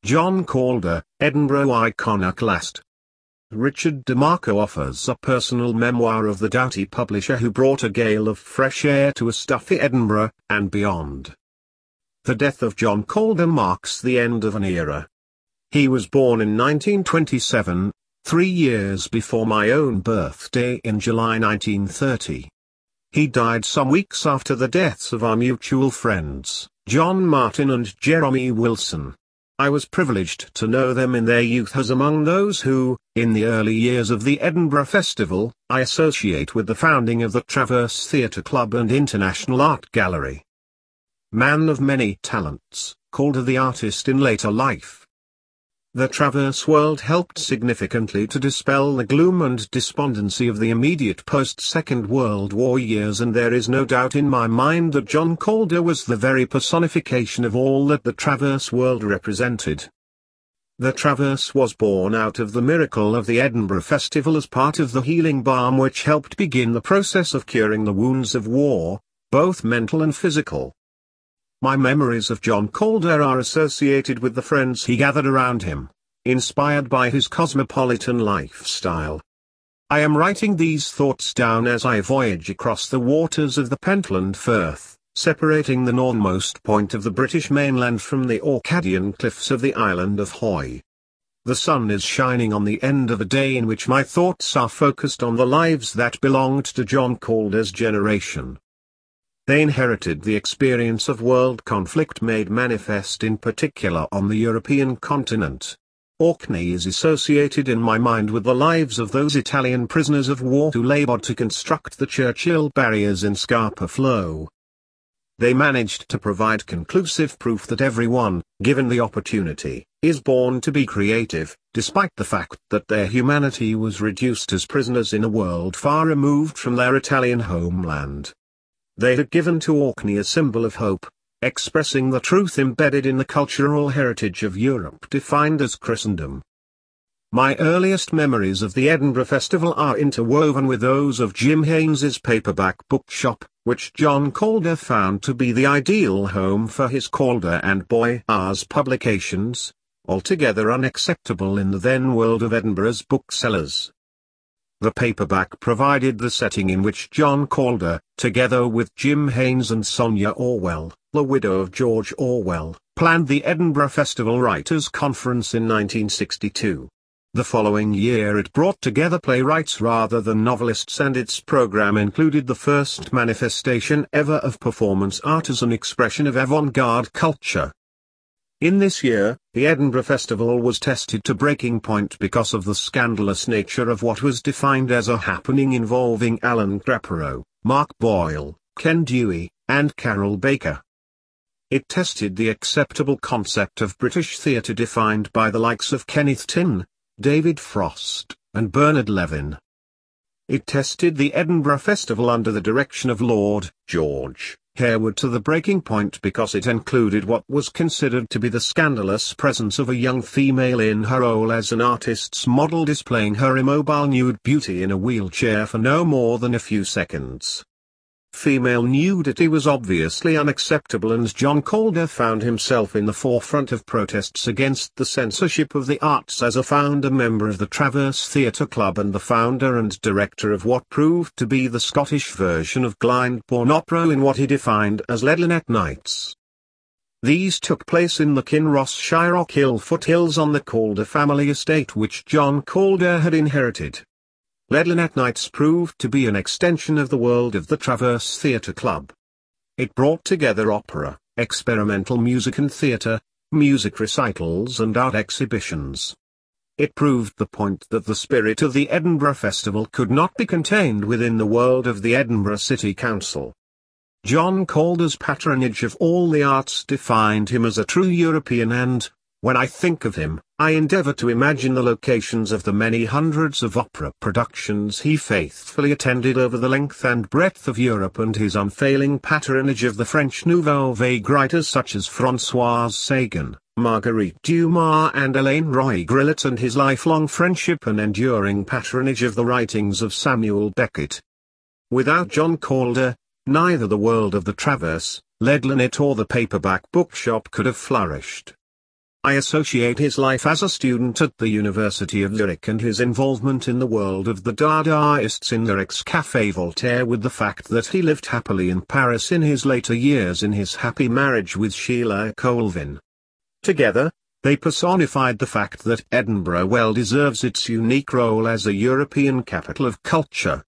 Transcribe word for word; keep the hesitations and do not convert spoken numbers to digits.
John Calder, Edinburgh Iconoclast. Richard DeMarco offers a personal memoir of the doughty publisher who brought a gale of fresh air to a stuffy Edinburgh, and beyond. The death of John Calder marks the end of an era. He was born in nineteen twenty-seven, three years before my own birthday in July nineteen thirty. He died some weeks after the deaths of our mutual friends, John Martin and Jeremy Wilson. I was privileged to know them in their youth as among those who, in the early years of the Edinburgh Festival, I associate with the founding of the Traverse Theatre Club and International Art Gallery. Man of many talents, Calder the artist in later life. The Traverse world helped significantly to dispel the gloom and despondency of the immediate post-Second World War years, and there is no doubt in my mind that John Calder was the very personification of all that the Traverse world represented. The Traverse was born out of the miracle of the Edinburgh Festival as part of the healing balm which helped begin the process of curing the wounds of war, both mental and physical. My memories of John Calder are associated with the friends he gathered around him, inspired by his cosmopolitan lifestyle. I am writing these thoughts down as I voyage across the waters of the Pentland Firth, separating the northernmost point of the British mainland from the Orcadian cliffs of the island of Hoy. The sun is shining on the end of a day in which my thoughts are focused on the lives that belonged to John Calder's generation. They inherited the experience of world conflict made manifest in particular on the European continent. Orkney is associated in my mind with the lives of those Italian prisoners of war who labored to construct the Churchill barriers in Scapa Flow. They managed to provide conclusive proof that everyone, given the opportunity, is born to be creative, despite the fact that their humanity was reduced as prisoners in a world far removed from their Italian homeland. They had given to Orkney a symbol of hope, expressing the truth embedded in the cultural heritage of Europe defined as Christendom. My earliest memories of the Edinburgh Festival are interwoven with those of Jim Haynes's paperback bookshop, which John Calder found to be the ideal home for his Calder and Boyars publications, altogether unacceptable in the then world of Edinburgh's booksellers. The paperback provided the setting in which John Calder, together with Jim Haynes and Sonia Orwell, the widow of George Orwell, planned the Edinburgh Festival Writers' Conference in nineteen sixty-two. The following year it brought together playwrights rather than novelists, and its program included the first manifestation ever of performance art as an expression of avant-garde culture. In this year, the Edinburgh Festival was tested to breaking point because of the scandalous nature of what was defined as a happening involving Alan Grapero, Mark Boyle, Ken Dewey, and Carol Baker. It tested the acceptable concept of British theatre defined by the likes of Kenneth Tynne, David Frost, and Bernard Levin. It tested the Edinburgh Festival under the direction of Lord George Harewood to the breaking point because it included what was considered to be the scandalous presence of a young female in her role as an artist's model, displaying her immobile nude beauty in a wheelchair for no more than a few seconds. Female nudity was obviously unacceptable, and John Calder found himself in the forefront of protests against the censorship of the arts as a founder member of the Traverse Theatre Club and the founder and director of what proved to be the Scottish version of Glyndebourne Opera in what he defined as Leadlanet Nights. These took place in the Kinross-shire Ockhill foothills on the Calder family estate which John Calder had inherited. Leadlanet Nights proved to be an extension of the world of the Traverse Theatre Club. It brought together opera, experimental music and theatre, music recitals and art exhibitions. It proved the point that the spirit of the Edinburgh Festival could not be contained within the world of the Edinburgh City Council. John Calder's patronage of all the arts defined him as a true European, and, when I think of him, I endeavour to imagine the locations of the many hundreds of opera productions he faithfully attended over the length and breadth of Europe, and his unfailing patronage of the French Nouvelle Vague writers such as Françoise Sagan, Marguerite Dumas and Hélène Roy-Grillet, and his lifelong friendship and enduring patronage of the writings of Samuel Beckett. Without John Calder, neither the world of the Traverse, Leadlanet or the paperback bookshop could have flourished. I associate his life as a student at the University of Zurich and his involvement in the world of the Dadaists in Zurich's Café Voltaire with the fact that he lived happily in Paris in his later years in his happy marriage with Sheila Colvin. Together, they personified the fact that Edinburgh well deserves its unique role as a European capital of culture.